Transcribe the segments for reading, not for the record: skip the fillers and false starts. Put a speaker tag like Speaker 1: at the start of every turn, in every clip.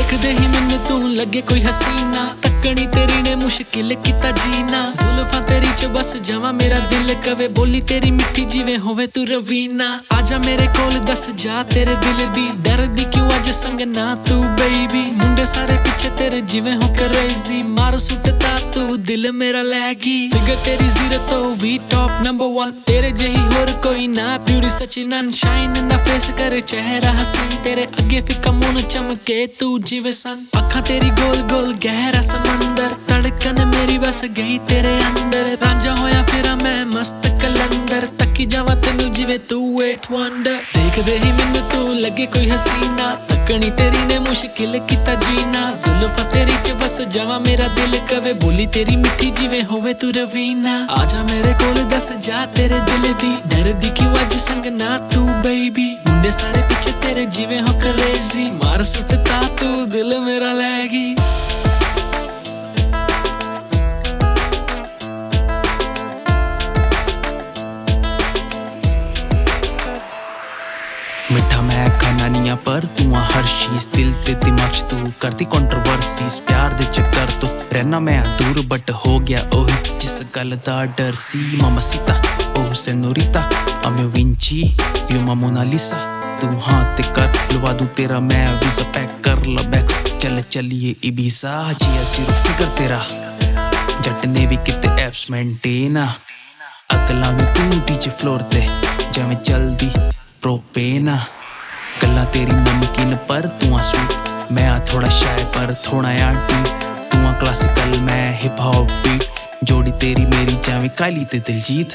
Speaker 1: देखदे ही मैनू तू लगे कोई हसीना, तकनी तेरी ने मुश्किल किता जीना। जुल्फां तेरी च बस जावां मेरा दिल कवे, बोली तेरी मिठी जिवें होवे तू रवीना। आजा मेरे कोल दस जा तेरे दिल दी, डरदी क्यों अज संग ना तू बेबी। मुंडे सारे पीछे तेरे जिवें हो क्रेजी, मार सुटता तू दिल मेरा लैगी। फिगर तेरी जीरो तो वी टॉप नंबर 1, तेरे जही होर कोई ना। ब्यूटी सची नन शाइन ना फेस करे चेहरा हसीन, तेरे अगे फिका मुंह चमके तू जिवे सन। अखा तेरी गोल गोल गहरा समंदर, धड़कन मेरी बस गई तेरे अंदर। रांझा होया फिरा मैं मस्त कलंदर, तकी जावा तेनू जिवे तू एट वंडर। देखदे ही मैनू तू लगे कोई हसीना, तकनी तेरी ने मुश्किल किता जीना। जुल्फां तेरी च बस जावा मेरा दिल कवे, बोली तेरी मिठी जिवे होवे तू रवीना। आजा मेरे कोल दस जा तेरे दिल दी, डरदी क्यों अज संग ना तू बेबी। मुंडे सारे पीछे तेरे जिवे हो क्रेजी, मार सुटता तू दिल मेरा लैगी।
Speaker 2: मिठा मैं खाना नहीं पर तू हर चीज दिल ते दिमाग च तू करती कंट्रोवर्सीज। प्यार दे चक्कर तो रहना मैं दूर बट हो गया ओही जिस गल दा डर सी। मामासीता ओह सेनोरिता अमे विंची यू मा मोनालिसा। तू हाँ ते कर लवा दूं तेरा मैं वीजा, पैक कर ला बैग्स चल चलिए इबीजा। जिया सिर्फ फिगर तेरा जट ने भी किते एप्स मेंटेन, अकलां में तू डीजे फ्लोर ते जिवें चलदी प्रोपेन। गल्लां तेरी नमकीन पर तू आ स्वीट, मैं आ थोड़ा शाय पर थोड़ा आंटी। तू आ क्लासिकल मैं हिप हॉप बीट, जोड़ी तेरी मेरी जावें काली ते दिलजीत।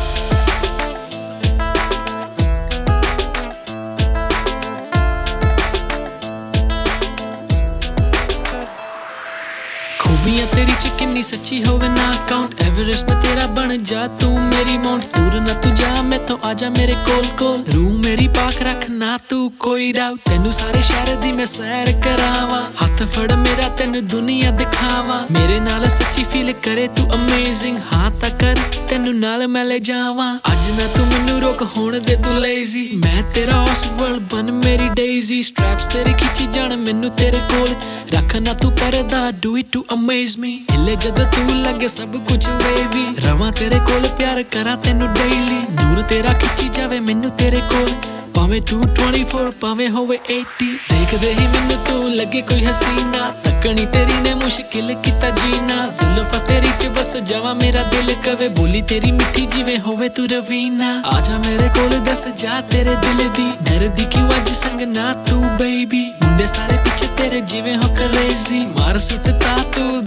Speaker 1: खूबियां तेरी च किन्नी सच्ची होवे ना काउंट, एवरेस्ट में तेरा बन जा तू मेरी माउंट। दूर ना तू जा मैं तो आजा मेरे कोल कोल, रूह मेरी पाक रख ना तू कोई डाउट। तेनू सारे शहर दी मैं सैर करावां, हाथ फड़ मेरा तेनू दुनिया दिखावां। मेरे नाल सच्ची फील करे तू अमेजिंग, हाँ ता कर तेनू नाल मैं ले जावां। अज ना तू मैनू रोक होण दे तू लेजी, मैं तेरा ऑसवर्ल्ड बन मेरी डेजी। स्ट्रैप्स तेरी खिंची जान मैनू तेरे कोल, रख ना तू परदा do it to amaze me. हिले जद तू लगे सब कुछ वेवी, रवां तेरे कोल प्यार करा तेनू डेली। नूर तेरा खिंची जावे मैनू तेरे कोल, भावे 224 भावे होवे 80। देखदे ही मैनू तू लगे कोई हसीना, तकनी तेरी ने मुश्किल किता जीना। जुल्फां तेरी च बस जावा मेरा दिल कवे, बोली तेरी मिठी जिवे होवे तू रवीना। आजा मेरे कोल दस जा तेरे दिल दी, डरदी क्यों अज संग ना तू बेबी। मुंडे सारे पीछे तेरे जिवे हो क्रेजी, मार सुटता तू